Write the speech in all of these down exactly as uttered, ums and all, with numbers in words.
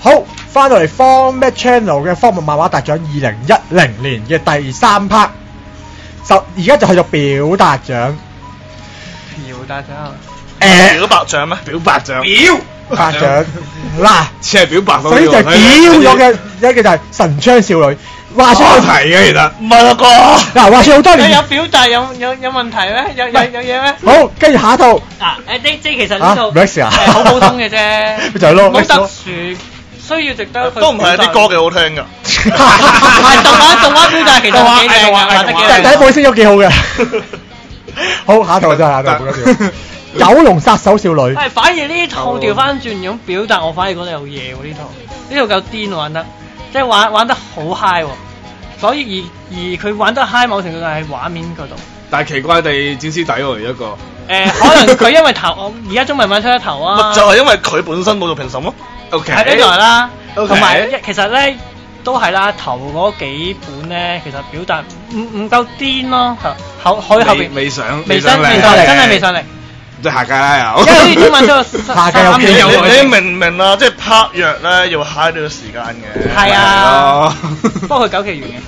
好，翻到嚟 Format Channel 嘅科目漫畫大獎二零一零年嘅第三 part， 就而家就去到表達獎。 表達獎。 誒， 表白獎咩？ 表白獎。 表白獎嗱， 似係表白所以就係表咗嘅一嘅就係神槍少女。話出題嘅其實唔係啦啩？ 嗱，話說好多年有表達有有有問題咩？有有有嘢咩？ 好，跟住下一套。 嗱誒，即即其實呢套誒好普通嘅啫， 咪就係咯， 冇特殊需要值得。 都唔係啲歌幾好聽㗎。 係動畫動畫表達其實幾正㗎，畫得幾靚。 第一部聲優幾好嘅。好，下一套真係下一套，唔緊要。九龍殺手少女。 係，反而呢套調翻轉咁表達，我反而覺得有嘢喎呢套。呢套夠癲玩得，即係玩玩得好 high 喎。所以而而佢玩得 high 某程度上係畫面嗰度。 但係奇怪地剪師底喎一個。 誒，可能佢因為頭，而家中文版出得頭啊。 就係因為佢本身冇做評審咯。 O K。 係呢來啦，同埋其實咧都係啦，頭嗰幾本咧其實表達唔唔夠癲咯，後後後邊未上未上未上嚟，真係未上嚟。 即係下屆啦又。 因為中文出下屆有機會。你明唔明啊？即係拍藥咧要慳呢個時間嘅。 係啊。不過佢九期完嘅。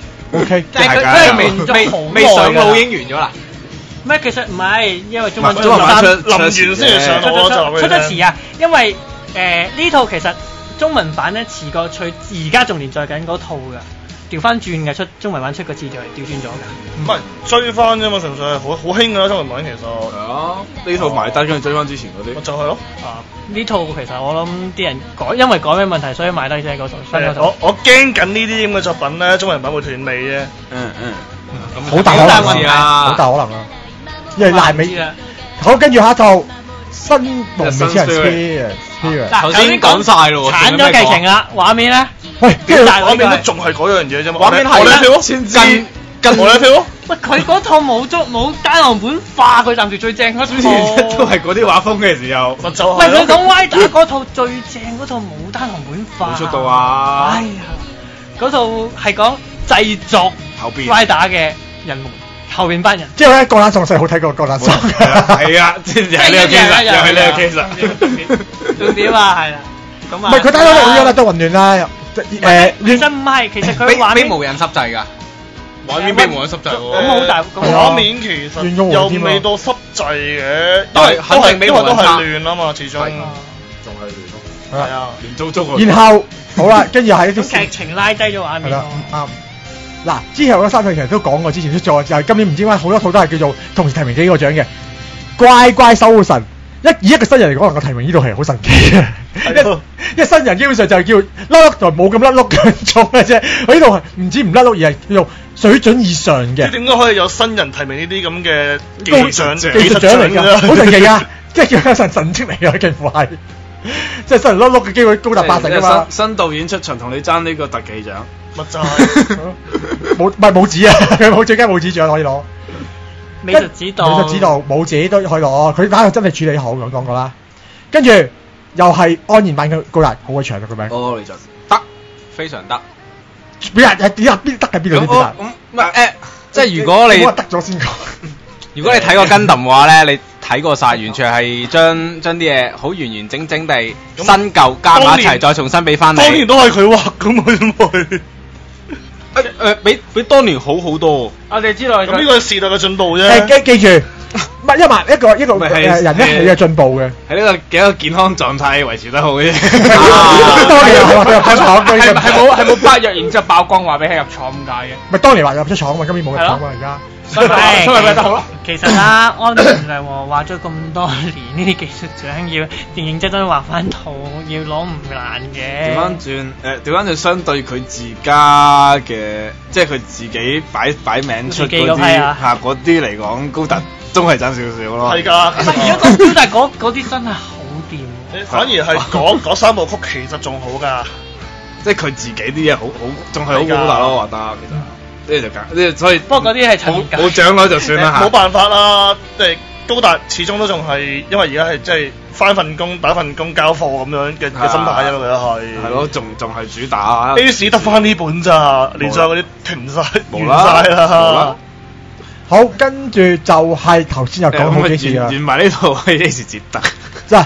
O K。 但係佢真係未未未上路已經完咗啦。 咩？其實唔係，因為中文中文版出臨完先至上路咯， 出得遲啊！因為誒呢套其實中文版咧遲過佢而家仲連載緊嗰套㗎。調翻轉嘅出中文版出個次序係調轉咗㗎， 唔係追翻啫嘛，純粹係好好興㗎啦中文版其實。 係啊，呢套埋單跟住追翻之前嗰啲。 就係咯。 啊，呢套其實我諗啲人改，因為改咩問題，所以買低啫嗰套。 我我驚緊呢啲咁嘅作品咧，中文版會斷尾啫。 嗯嗯。 好大可能啊！好大可能啊！因為爛尾。好，跟住下一套新幪面超人 Spear。 嗱，頭先講晒咯喎，鏟咗劇情啦，畫面咧。 喂， 即係畫面都仲係嗰樣嘢啫嘛。畫面係啦，跟跟我兩票。 喂，佢嗰套冇足冇單行本化，佢暫時最正嗰套。 都係嗰啲畫風嘅時候。 咪就係。 喂，佢講 Y 打嗰套最正嗰套冇單行本化。 冇出到啊！ 哎呀，嗰套係講製作後邊 Y 打嘅人們。後邊班人， 之後咧，鋼彈喪勢好睇過鋼彈喪， 係啊，即係呢個 case，又係呢個 case。 重點啊，係啦，咁啊， 唔係佢睇到好咗啦，都混亂啦，誒， 其實唔係，其實佢畫面無人濕滯㗎，畫面俾無人濕滯喎， 咁好大， 畫面其實又未到濕滯嘅， 因為肯定因為都係亂啊嘛，始終仲係亂咯， 係啊， 亂糟糟。 然後好啦，跟住係一啲劇情拉低咗畫面咯， 啱。嗱，之後嗰三套其實都講過，之前出咗，就係今年唔知點解好多套都係叫做同時提名幾個獎嘅。怪怪守護神，一以一個新人嚟講，能夠提名呢度係好神奇嘅。一一新人基本上就係叫甩碌就冇咁甩碌嘅種嘅啫。佢呢度係唔止唔甩碌，而係叫做水準以上嘅。 點解可以有新人提名呢啲咁嘅技術獎？ 技術獎嚟㗎，好神奇㗎！即係叫神神蹟嚟㗎，幾乎係。即係新人甩碌嘅機會高達八成㗎嘛。 新導演出場同你爭呢個特技獎。 乜就係冇唔係冇紙啊！佢冇最佳冇紙獎可以攞， 美術指導、 美術指導冇紙都可以攞。佢打佢真係處理好，我講過啦。跟住又係安然版嘅高達，好鬼長啊個名。 哦，你就得，非常得。 邊日邊邊得嘅邊度先得？ 咁唔係誒，即係如果你得咗先講。 如果你睇過 Gundam嘅話咧，你睇過晒，完全係將將啲嘢好完完整整地新舊加埋一齊，再重新俾翻你。 當年都係佢畫㗎嘛，因為。 誒誒，比比當年好好多。 我哋知道咁呢個係時代嘅進步啫。 誒記記住，唔係一萬一個一個誒人咧係有進步嘅。 喺呢個幾個健康狀態維持得好嘅。 當年係話入廠， 係係冇係冇北約，然之後爆光話俾佢入廠咁解嘅。 咪當年話入咗廠嘛，今年冇入廠嘛而家。 所以咪得好咯。其實啦，安田良和畫咗咁多年呢啲技術獎，要認認真真畫翻套，要攞唔難嘅。 調翻轉誒，調翻轉相對佢自家嘅，即係佢自己擺擺名出嗰啲嚇嗰啲嚟講，高達都係爭少少咯。 係㗎， 其實而家講高達嗰嗰啲真係好掂。 反而係嗰嗰三部曲其實仲好㗎， 即係佢自己啲嘢好好，仲係好高達咯，畫得其實。呢就假，呢所以不過嗰啲係冇冇獎攞就算啦嚇。 冇辦法啦，即係高達始終都仲係，因為而家係即係翻份工打份工交貨咁樣嘅嘅心態一路都係。 係咯，仲仲係主打。 A.C. 得翻呢本咋，連上嗰啲停晒完晒啦。 好，跟住就係頭先又講好幾次啦。 完埋呢套係 A.C. 捷特。 嗱，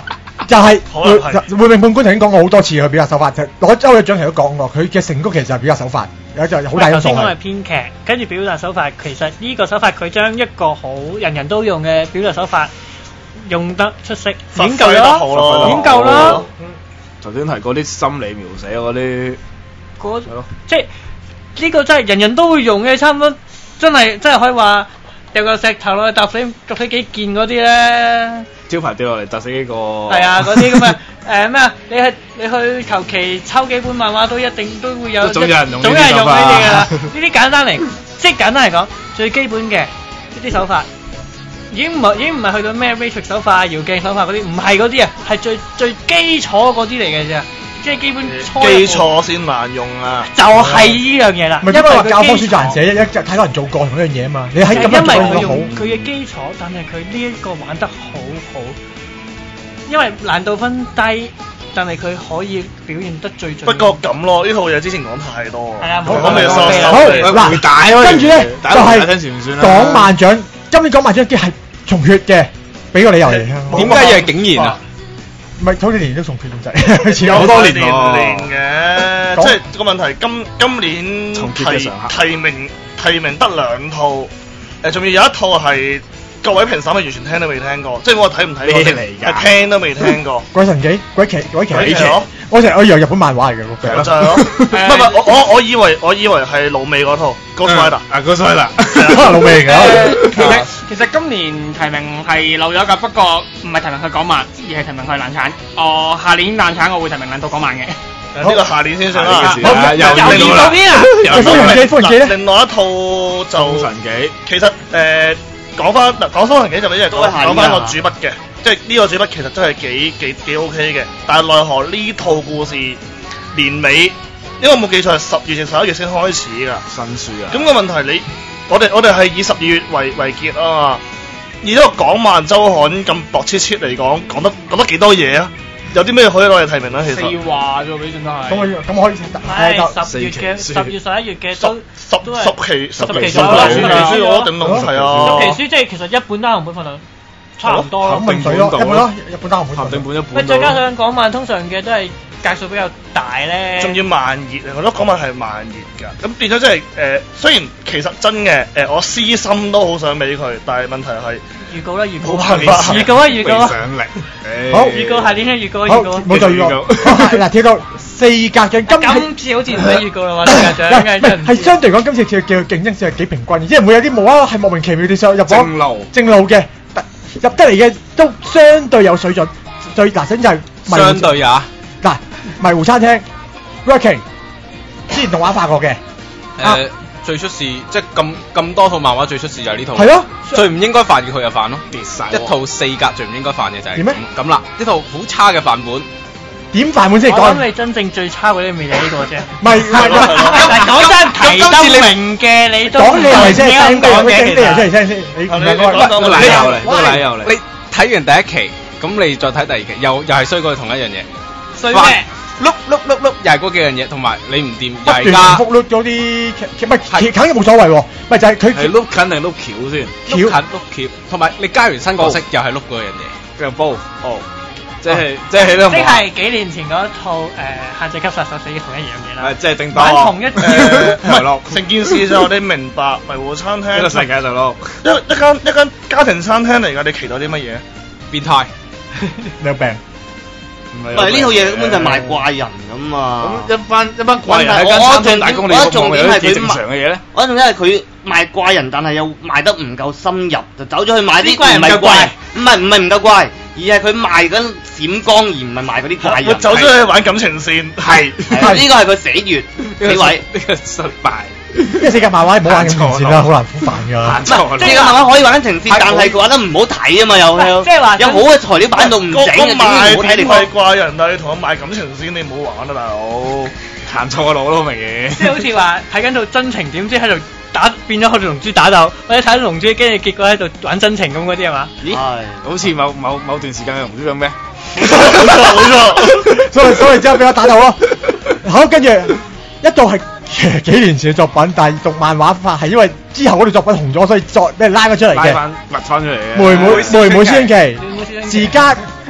就係可能係會永判官頭先講過好多次佢表達手法，就攞周嘅獎其實都講過，佢嘅成功其實係表達手法，有就好大因素頭先講係係。 編劇，跟住表達手法，其實呢個手法佢將一個好人人都用嘅表達手法用得出色， 發演夠揮得好咯， 咯演夠啦。 頭先提過啲心理描寫嗰啲， 嗰係咯即係呢個真係人人都會用嘅，差唔多真係真係可以話有個石頭落去揼死揼死幾件嗰啲咧。 招牌掉落嚟砸死幾個。 係啊，嗰啲咁嘅誒咩啊？你去你去求其抽幾本漫畫都一定都會有， 總有人用呢啲總有人用呢啲㗎啦。 手法呢啲簡單嚟，即係簡單嚟講，最基本嘅呢啲手法，已經唔係已經唔係去到咩 matrix 手法、搖鏡手法嗰啲，唔係嗰啲啊，係最最基礎嗰啲嚟嘅啫，即係基本初一步基礎先難用啊！ 就係呢樣嘢啦。 咪因為話佢教科書基礎就難寫，一一睇到人做過同一樣嘢啊嘛。你喺咁因為佢樣做得好用，佢嘅基礎，但係佢呢一個玩得好好，因為難度分低，但係佢可以表現得最盡。 不過咁咯，呢套嘢之前講太多。 係啊咁冇咪收講收好皮嗱回帶咯跟住咧大家回帶就係聽算唔算啦港漫獎，今年港漫獎嘅係重血嘅，俾個理由嚟。 點解又係竟然啊？ 唔係好似年都重血咁滯，前有好多年年。 年嘅， 講即係個問題。今今年重結嘅提常客提名提名得兩套，誒仲要有一套係各位評審係完全聽都未聽過，即係我睇唔睇過咩先嚟㗎係聽都未聽過。 鬼神幾鬼奇鬼奇鬼奇咯我成日我以為日本漫畫嚟嘅嗰個咪就係咯，唔係唔係，我我我以為我以為係老味嗰套 Ghost Rider， 啊，嗰衰啦， 可能老味嚟誒㗎。 其實其實今年提名係漏咗㗎，不過唔係提名佢港漫，而係提名佢難產。我下年難產，我會提名兩套港漫嘅。 呢個下年先算啦。 下年嘅事啦又又另外到邊啊？ 喂封神記封神記咧另外一套封就神記其實誒講翻嗱講《封神記》就一日講都係下年啊講翻個主筆嘅，即係呢個主筆其實真係幾幾幾 OK 嘅，但係奈何呢套故事年尾，因為我冇記錯係十月定十一月先開始㗎。 新書啊， 咁個問題你我哋我哋係以十二月為為結啊嘛，以呢個港漫週刊咁薄切切嚟講，講得講得幾多嘢啊？有啲咩可以攞嚟提名咧？其四實話啫喎，俾盡都咁我係。 咁我可以係十月嘅四期十月十一月嘅都十都係十期十期十期書啦， 十期十期書我頂籠係啊。 十期書即係其實一本單行本份量差唔多咯。 肯定水咯，一本咯，一本單行本。 合訂本一喂， 本。 再加上港漫通常嘅都係格數比較大咧， 仲要慢熱啊！我覺得講話係慢熱㗎，咁變咗即係誒，雖然其實真嘅誒，我私心都好想俾佢，但係問題係預告啦，預告冇辦法預告啊，預告啊， 未上力。 好預告下年嘅預告啊， 好預告啊。 冇就預告。好嗱，跳到四格嘅今今次好似唔使預告啦喎，世界獎喂嘅真係唔知係相對講今次嘅嘅競爭性係幾平均，即係唔會有啲無啦啦係莫名其妙地上入咗正路正路嘅，入得嚟嘅都相對有水準。最嗱先就係迷糊相對啊， 嗱迷糊餐廳 Working 之前動畫化過嘅，啊誒最出事即係咁咁多套漫畫最出事就係呢套。 係咯最唔應該犯嘅佢就犯咯， 跌晒一套四格最唔應該犯嘅就係點咩咁啦，呢套好差嘅範本。 點飯碗先我講？ 諗你真正最差嗰啲未係呢個啫。 唔係唔係唔係但係講真，提得明嘅你都講你係咪先唔聲啱講聲聲嘅其實。 出嚟聲先，你唔係你我講講個你禮又嚟， 喂個禮又嚟。你睇完第一期，咁你再睇第二期，又又係衰過同一樣嘢。哇衰咩？ 碌碌碌碌，又係嗰幾樣嘢，同埋你唔掂， 不斷又係加重複碌咗啲劇，唔係劇肯定冇所謂喎，咪就係佢係碌近定碌橋先？ 碌近碌橋，同埋你加完新角色又係碌嗰樣嘢。 跟住煲哦，即係即係呢個即係幾年前嗰一套誒限制級殺手死嘅同一樣嘢啦係。即係正當玩同一招， 誒唔係咯係成件事就你明白迷糊餐廳呢個世界就咯。 一一間一間家庭餐廳嚟㗎，你期待啲乜嘢？ 變態， 你有病。 唔唔係呢套嘢根本就係賣怪人咁啊！ 咁一班一班怪人喺問題間餐廳打我工，你我個望有啲幾重點係佢正常嘅嘢咧？ 我仲因為佢賣怪人，但係又賣得唔夠深入，就走咗去買啲啲怪人唔夠怪唔係怪，唔係唔係唔夠怪，而係佢賣緊閃光，而唔係賣嗰啲怪我人。 走咗去玩感情線， 係係呢個係佢死穴死位。 呢個失敗。 因為世界漫畫唔好玩咁前線啦，好難好煩㗎。 錯咯即係個漫畫可以玩情線，但係佢玩得唔好睇啊嘛，又即係話有好嘅材料擺到唔整， 個整到唔賣好睇地點係方。 怪人，但係你同我賣感情線，你唔好玩啊，大佬！ 行錯路咯，明顯。 即係好似話睇緊套真情，點知喺度打變咗好似龍珠打鬥，或者睇到龍珠，跟住結果喺度玩真情咁嗰啲係嘛？ 咦？ 好似某某某段時間嘅龍珠咁咩？ 冇錯冇錯， 所以所以之後俾我打到咯。好，跟住一度係幾年前嘅作品，但係讀漫畫化係因為之後嗰段作品紅咗，所以再俾人拉咗出嚟嘅。 拉翻掘翻出嚟嘅。 妹妹妹妹師兄妹妹師期兄期時間係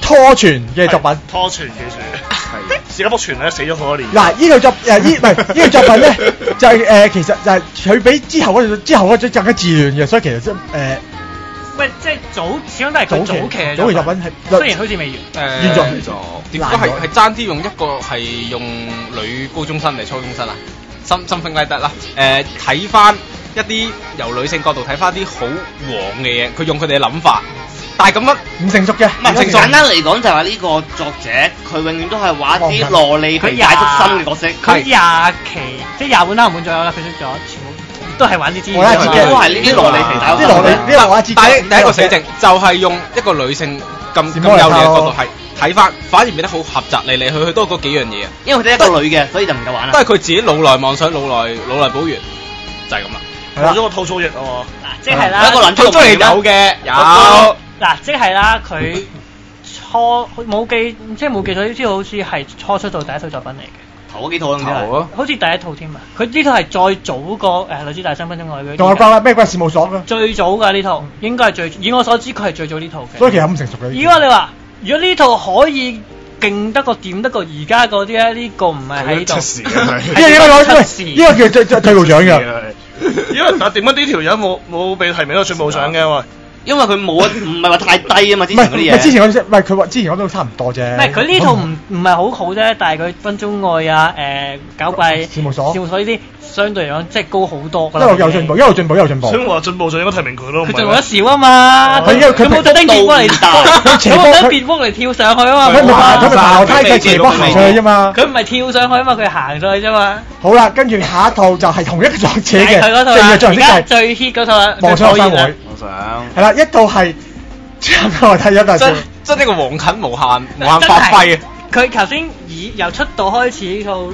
拖傳嘅作品。 拖傳記住，係史家福傳咧死咗好多年。 嗱，呢套作誒呢唔係呢套作品咧，就係誒其實就係佢比之後嗰之後嗰種更加自亂嘅，所以其實即係誒。 喂，即係早始終都係佢早期嘅早期作品係雖然好似未完， 誒完咗咗，點解係係爭啲用一個係用女高中生定初中生啊？心心聲拉得啦，誒睇翻一啲由女性角度睇翻啲好黃嘅嘢，佢用佢哋嘅諗法，但係咁樣唔成熟嘅。 唔係簡單嚟講就係話呢個作者佢永遠都係畫啲蘿莉皮大足心嘅角色。 佢廿期即係廿本單行本左右啦，佢出咗全部都係玩啲資源， 都係呢啲蘿莉皮大足心。 啲蘿莉呢個我知。 但係第一個死症就係用一個女性咁咁有利嘅角度係睇翻，反而變得好狹窄，嚟嚟去去都係嗰幾樣嘢啊。 因為佢哋一個女嘅，所以就唔夠玩啦。 都係佢自己老來妄想，老來老來補完，就係咁啦。 冇咗個吐槽液啊！ 嗱，即係啦， 一個男吐槽液有嘅，有。 嗱，即係啦，佢初冇記，即係冇記錯，呢套好似係初出道第一套作品嚟嘅。 頭嗰幾套咁啫， 好似第一套添啊！佢呢套係再早過誒《女子大三分鐘愛》嗰。 同我講啦，咩關事務所㗎？ 最早㗎呢套，應該係最，以我所知佢係最早呢套嘅。 所以其實咁成熟嘅。 如果你話，如果呢套可以勁得過掂得過而家嗰啲咧，呢個唔係喺度。 出事嘅呢個應該攞出呢個叫最最最高獎㗎。 因為但係點解呢條友冇冇被提名到最高獎嘅喂？ 因為佢冇啊，唔係話太低啊嘛，之前嗰啲嘢。 唔係之前嗰啲，唔係佢話之前嗰都差唔多啫。 唔係佢呢套唔唔係好好啫，但係佢分鐘愛啊、誒搞怪事務所、 事務所呢啲相對嚟講即係高好多㗎啦。一路有進步，一路進步，一路進步。 所以話進步就應該提名佢咯。 佢進步得少啊嘛，佢佢冇特登跌波嚟，佢冇特登跌波嚟跳上去啊嘛。 佢唔係佢爬樓梯嘅斜坡行上去啫嘛。 佢唔係跳上去啊嘛，佢行上去啫嘛。 好啦，跟住下一套就係同一個作者嘅， 係嗰套啦，而家最 hit 嗰套啦， 妄想生會。 我想係啦，一套係。我睇咗大真真呢個黃近無限無限發揮啊！ 佢頭先以由出道開始呢套誒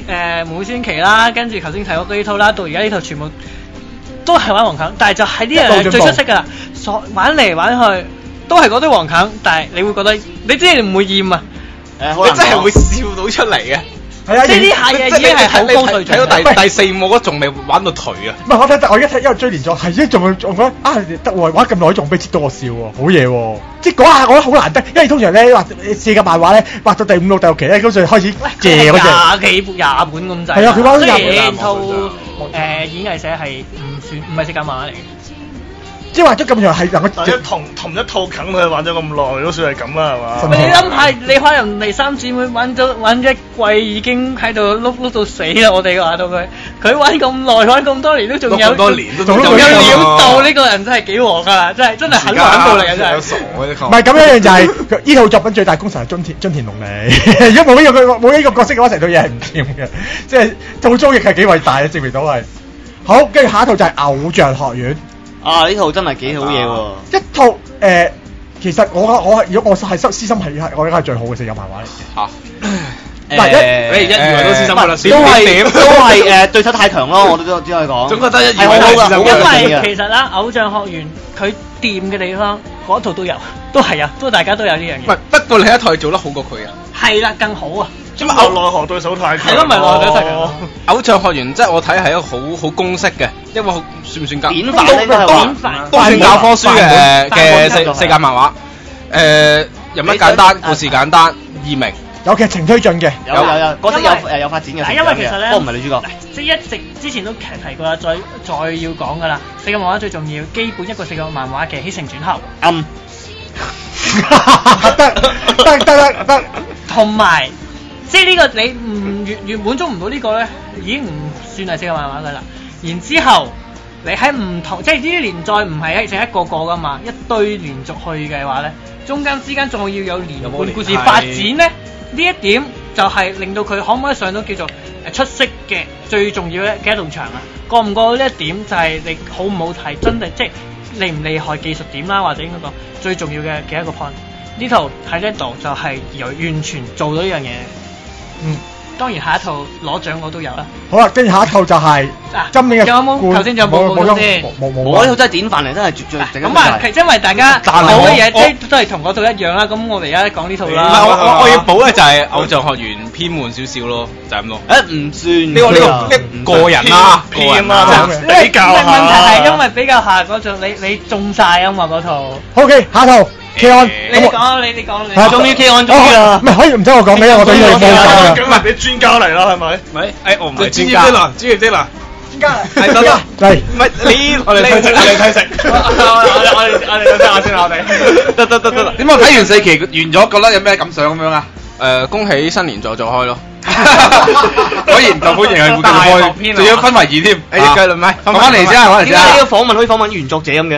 《妹妹仙奇》啦，跟住頭先提過呢套啦，到而家呢套全部都係玩黃近，但係就係呢樣嘢最出色㗎啦！所玩嚟玩去都係嗰堆黃近，但係你會覺得你真係唔會厭啊！ 誒， 你真係會笑到出嚟嘅。 係啊， 即係呢下嘢已經係好高水準。 睇到第第四幕我仲未玩到頹啊！ 唔係我睇，我而家睇因為追連咗，係啫，仲仲覺得啊得喎，玩咁耐仲俾接到我笑喎，好嘢喎！即係嗰下我覺得好難得，因為通常咧畫四格漫畫咧畫到第五六、第六期咧，嗰陣開始借嗰隻廿幾廿本咁滯。 係啊，佢玩咗廿本。雖然套誒演藝社係唔算唔係四格漫畫嚟嘅。 即係畫咗咁長係能夠同同一套梗佢玩咗咁耐，都算係咁啦，係嘛？ 你諗下，你可能第三姊妹玩咗玩一季已經喺度碌碌到死啦！我哋話到佢，佢玩咁耐，玩咁多年都仲有， 咁多年都仲有料到，呢個人真係幾黃㗎！真係真係肯玩到嚟嘅真係。 唔係咁樣樣就係呢套作品最大功臣係津田津田龍嚟。如果冇呢個冇呢個角色嘅話，成套嘢係唔掂嘅。即係套租亦係幾偉大嘅，證明到係。好，跟住下一套就係偶像學院。 啊！呢套真係幾好嘢喎！ 一套誒、呃，其實我我如果我係私心係我覺得係最好嘅四格漫畫嚟嘅嚇。 唔係一你一以為都私心㗎啦， 都係都係誒對手太強咯，我都都只可以講。 總覺得一以為係好都㗎， 因為其實啦，偶像學院佢掂嘅地方嗰套都有，都係有，都大家都有呢樣嘢。 唔係，不過你一套做得好過佢啊。 係啦，更好啊！ 咁啊，奈何對手太強。 係咯，咪奈何對手太強。 偶像學院即係我睇係一個好好公式嘅，因為算唔算教？ 典範咧都係話都算教科書嘅嘅四四格漫畫。誒，人物簡單，故事簡單，易明， 有劇情推進嘅， 有有有角色有誒有發展嘅。 係因為其實咧， 不過唔係女主角。 即係一直之前都提過啦，再再要講㗎啦。四格漫畫最重要，基本一個四格漫畫嘅起承轉合。 暗。 得得得得得。 同埋。即係呢個你唔越越滿足唔到呢個咧，已經唔算係四格漫畫㗎啦。然之後你喺唔同，即係呢啲連載唔係一淨一個個㗎嘛，一堆連續去嘅話咧，中間之間仲要有連貫故事發展咧，呢一點就係令到佢可唔可以上到叫做誒出色嘅最重要嘅嘅一道牆啊！過唔過呢一點就係你好唔好睇，真係即係厲唔厲害技術點啦，或者應該講最重要嘅嘅一個 point。呢套喺呢度就係由完全做到呢樣嘢。嗯，當然下一套攞獎我都有啦。 好啦，跟住下一套就係今年嘅有冇頭先仲有冇冇先？ 冇冇冇。我呢套真係典範嚟，真係絕對。 咁啊，因為大家講嘅嘢即係都係同嗰套一樣啦。咁我哋而家講呢套啦。 唔係我我我要補嘅就係偶像學院偏悶少少咯，就係咁咯。 誒唔算呢個呢個呢個人啦，個人啦， 比較下。 問題係因為比較下嗰套你你中曬啊嘛嗰套。 OK，下一套 K on， 你講你你講你。 終於 K on 終於啦。 唔係可以唔使我講嘅，我對呢個冇講嘅。 咁咪俾專家嚟啦，係咪？ 唔係，誒我唔係專專家。 業啲啦，專業啲啦。 專家係得得， 嚟， 唔係你我哋睇食，我哋睇食。 我哋我哋我哋等下先我哋。 得得得得啦。 點解睇完四期完咗，覺得有咩感想咁樣啊？ 誒，恭喜新年再做開咯。 果然就歡迎係會繼續開，仲要分為二添。誒，繼續唔係，講翻嚟先啊，講嚟先啊。 點解呢個訪問可以訪問原作者咁嘅？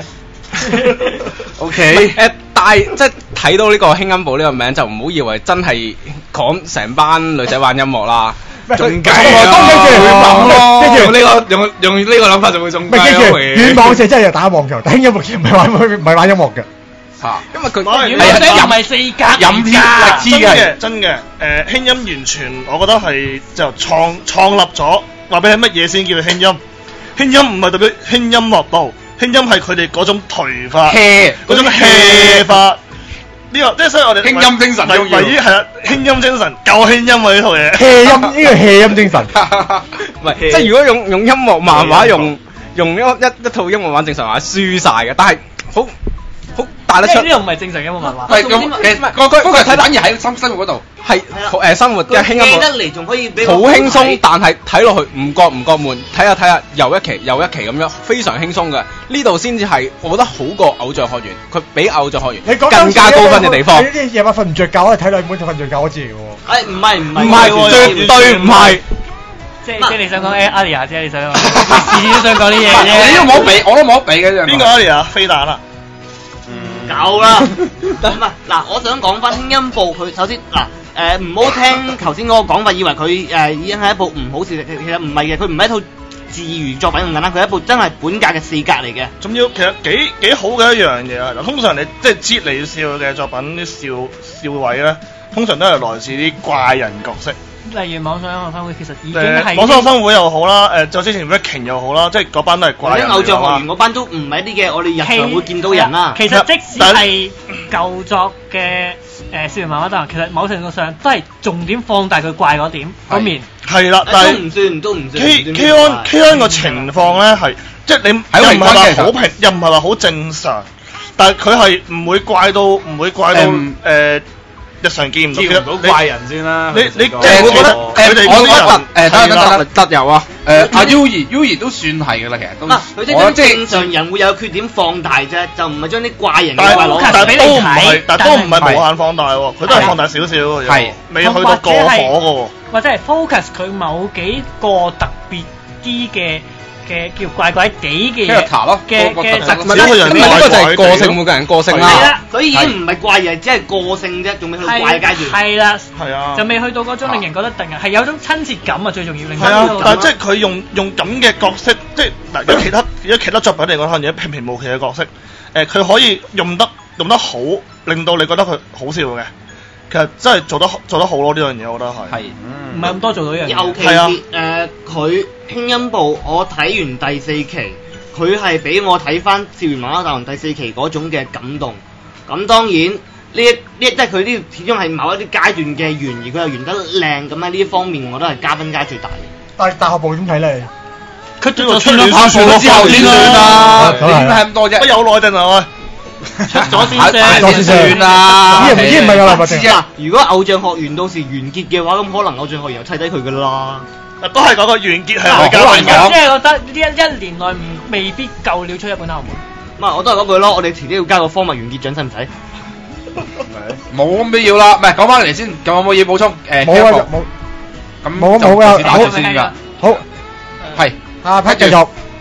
O K， 誒，但係即係睇到呢個輕音部呢個名，就唔好以為真係講成班女仔玩音樂啦。中計啊！ 跟住用呢個用用呢個諗法就會中計咯。 跟住遠網社真係打網球，但輕音樂唔係玩唔係玩音樂嘅。 嚇， 因為佢原本又唔係四格， 飲添力知真嘅。 嘅真嘅，誒輕音完全我覺得係就創創立咗，話俾你乜嘢先叫輕音？輕音唔係代表輕音樂部，輕音係佢哋嗰種頹法，嗰種 hea 法。呢個即係所以我哋輕音精神為為於係啦，輕音精神夠輕音喎呢套嘢。 hea 音呢個 hea 音精神， 唔係，即係如果用用音樂漫畫用用一一一套音樂漫正常話輸晒嘅，但係好好帶得出。 呢個唔係正常音樂漫畫。 係咁，誒個個個睇反而喺生生活嗰度， 係誒生活嘅輕音樂得嚟仲可以俾好輕鬆，但係睇落去唔覺唔覺悶，睇下睇下又一期又一期咁樣，非常輕鬆嘅。呢度先至係我覺得好過偶像學園，佢比偶像學園更加高分嘅地方。 呢啲夜晚瞓唔着覺，我哋睇兩本就瞓着覺嗰支嚟嘅喎。 誒唔係唔係唔係，絕對唔係。 即係即係你想講誒 Alia 啫，你想講，次次都想講呢嘢啫。 你都冇比，我都冇比嘅啫。 邊個啊？你啊？飛彈啊！ 夠啦，唔係嗱，我想講翻輕音部佢首先嗱誒唔好聽頭先嗰個講法，以為佢誒、呃、已經係一部唔好事，其實唔係嘅，佢唔係一套自娛作品咁簡單，佢係一部真係本格嘅四格嚟嘅。 仲要其實幾幾好嘅一樣嘢啊！通常你即係接你笑嘅作品啲笑笑位咧，通常都係來自啲怪人角色。 例如網上音樂分會其實已經誒係網上分會又好啦，誒就之前 Working 又好啦，即係嗰班都係怪或者人嚟偶像學園㗎嘛。 嗰班都唔係一啲嘅，我哋日常會見到人啦。 其實即使係舊作嘅誒少年漫畫都，其實某程度上都係重點放大佢怪嗰點嗰面。 係啦，但係都唔算，都唔算。 K K on K on 個情況咧係，即係你又唔係話好平，又唔係話好正常，但係佢係唔會怪到，唔會怪到誒日常見唔到。 見唔到怪人先啦。 你你即係會覺得佢哋嗰啲人誒等等等等特有啊！ 誒阿 U 兒 U 兒都算係㗎啦，其實都。 啊，佢即係將正常人會有缺點放大啫，就唔係將啲怪人嘅怪攞但係都唔係，但係都唔係係無限放大喎，佢都係放大少少嘅啫， 係未去到過火嘅喎。 或者係 focus 佢某幾個特別啲嘅嘅叫怪怪地嘅嘢 character 咯嘅嘅特每個人因為呢個就係個性，每個人個性係啦。 啦，佢已經唔係怪人，只係個性啫，仲未去到怪階段。 係啦， 係啊就未去到嗰種令人覺得突然係有種親切感啊，最重要令係啊，但係即係係佢用用咁嘅角色，即係嗱，有其他有其他作品嚟講，可能有平平無奇嘅角色，誒，佢可以用得用得好，令到你覺得佢好笑嘅。其實真係做得做得好咯，呢樣嘢我覺得係。 係， 唔係咁多做到呢樣嘢。 尤其是誒佢輕音部，我睇完第四期，佢係俾我睇翻《少年漫畫大王》第四期嗰種嘅感動。咁當然呢一呢即係佢呢始終係某一啲階段嘅懸疑，佢又懸得靚，咁喺呢一方面我都係加分加最大嘅。 但係大學部點睇咧？ 佢出咗跑步之後先算啦，點解咁多啫？ 乜有耐定係咪？ 出咗先咗先算啦。依依唔係有禮物證嗱，如果偶像學園到時完結嘅話，咁可能偶像學園又砌低佢噶啦。 都係嗰個完結係好我加分嘅。 即係覺得呢一一年內唔未必夠料出一本後門。 唔係，我都係嗰句咯，我哋遲啲要加個科物完結獎，使唔使？ 冇咁必要啦，唔係講翻嚟先，仲有冇嘢補充？誒， 冇啊，冇。 咁冇冇㗎打住先㗎。 好， 係阿 Pat 繼續。